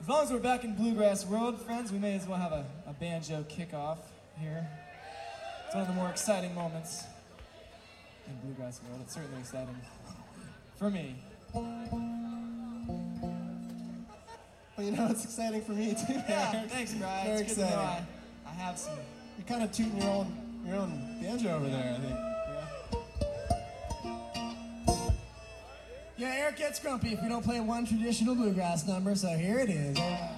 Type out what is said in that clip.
As long as we're back in bluegrass world, friends, we may as well have a banjo kickoff here. It's one of the more exciting moments in bluegrass world. It's certainly exciting for me. Well, you know, it's exciting for me too. Yeah, Eric. thanks, Brian. Very It's good to know exciting. I have some. You're kind of tooting your own banjo over there, I think. Yeah, Eric gets grumpy if we don't play one traditional bluegrass number, so here it is.